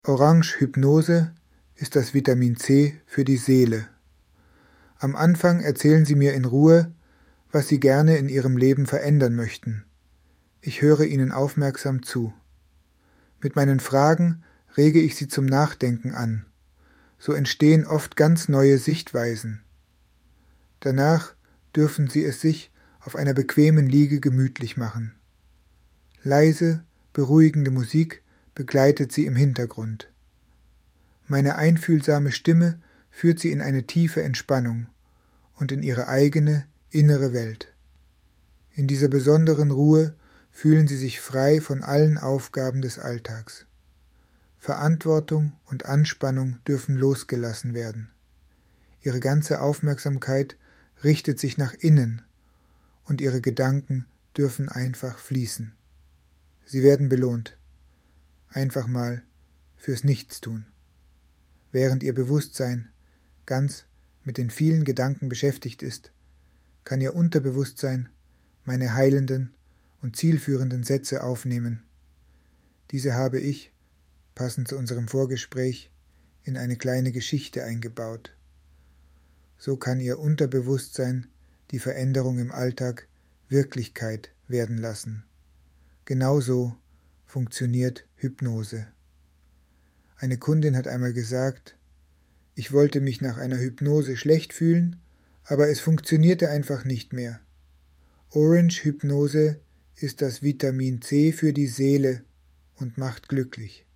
Orange-Hypnose ist das Vitamin C für die Seele. Am Anfang erzählen Sie mir in Ruhe, was Sie gerne in Ihrem Leben verändern möchten. Ich höre Ihnen aufmerksam zu. Mit meinen Fragen rege ich Sie zum Nachdenken an. So entstehen oft ganz neue Sichtweisen. Danach dürfen Sie es sich auf einer bequemen Liege gemütlich machen. Leise, beruhigende Musik begleitet Sie im Hintergrund. Meine einfühlsame Stimme führt Sie in eine tiefe Entspannung und in Ihre eigene, innere Welt. In dieser besonderen Ruhe fühlen Sie sich frei von allen Aufgaben des Alltags. Verantwortung und Anspannung dürfen losgelassen werden. Ihre ganze Aufmerksamkeit richtet sich nach innen und Ihre Gedanken dürfen einfach fließen. Sie werden belohnt. Einfach mal fürs Nichtstun. Während Ihr Bewusstsein ganz mit den vielen Gedanken beschäftigt ist, kann Ihr Unterbewusstsein meine heilenden und zielführenden Sätze aufnehmen. Diese habe ich, passend zu unserem Vorgespräch, in eine kleine Geschichte eingebaut. So kann Ihr Unterbewusstsein die Veränderung im Alltag Wirklichkeit werden lassen. Genauso funktioniert Hypnose. Eine Kundin hat einmal gesagt, ich wollte mich nach einer Hypnose schlecht fühlen, aber es funktionierte einfach nicht mehr. Orange-Hypnose ist das Vitamin C für die Seele und macht glücklich.